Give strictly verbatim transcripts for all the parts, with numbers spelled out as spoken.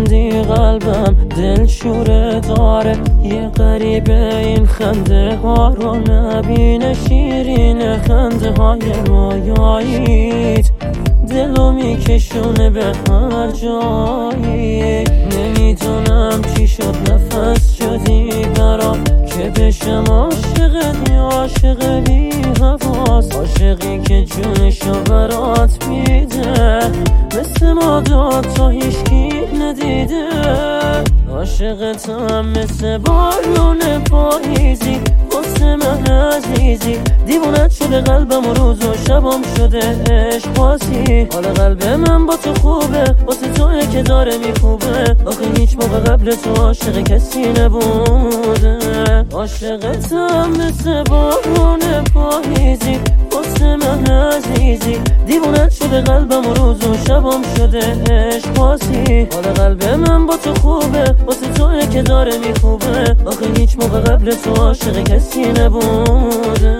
میخندی قلبم دل شوره داره، یه غریبه این خنده ها رو نبینه، شیرین خنده های رویاییت دلو میکشونه به هر جایی. نمیدونم چی شد نفس شدی برام که بشم عاشقت یا عاشق بی حواس، عاشقی که جونشو برات میده مثل ما دوتا هیچکی ندیده. عاشقتم مثل بارون پاییزی واسه من عزیزی، دیوونت شده قلبم و روز و شبم شده عشق بازی. حال قلب من با تو خوبه واسه توئه که داره میخوبه، آخه هیچ موقع قبل تو عاشق کسی نبوده. عاشقتم مثل بارون پاییزی واسه من عزیزی، دیوونت شده قلبم و روز و شبم شده عشق بازی. حال قلب من با تو خوبه واسه توئه که داره میخوبه، آخه هیچ موقع قبل تو عاشق کسی نبوده.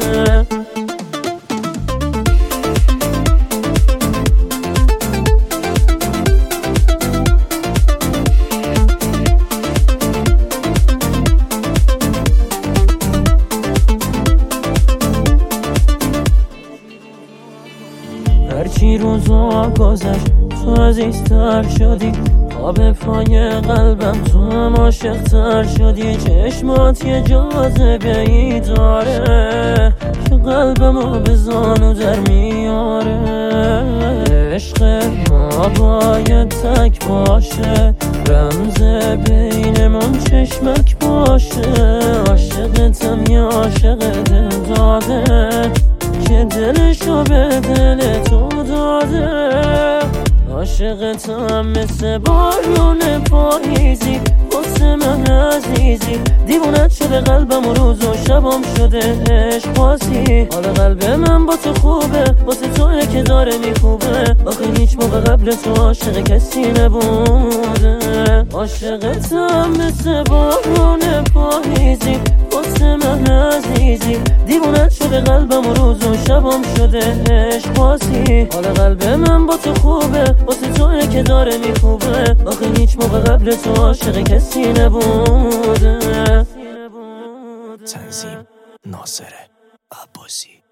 هرچی روزا گذشت تو عزیزتر شدی، آب پای قلبم تو هم عاشق تر شدی. چشمات یه جاذبه ای داره که قلبمو به زانو در میاره. عشق ما باید تک باشه، رمز بینمون چشمک باشه. عاشقتم یا عاشق دل داده که دلشو به دل تو داده. عاشقتم مثل بارون پاییزی واسه من عزیزی، دیوونت شده قلبم و روز و شبم شده عشق بازی. حال قلب من با تو خوبه واسه توئه که داره میخوبه، آخه هیچ موقع قبل تو عاشق کسی نبوده. عاشقتم مثل بارون پاییزی واسه من عزیزی، دیوونت شده قلبم و روز و شبم شده عشق بازی. حال قلب من با تو خوبه واسه توئه که داره میخوبه، آخه هیچ موقع قبل تو عاشق کسی نبوده. تنظیم ناصر عباسی.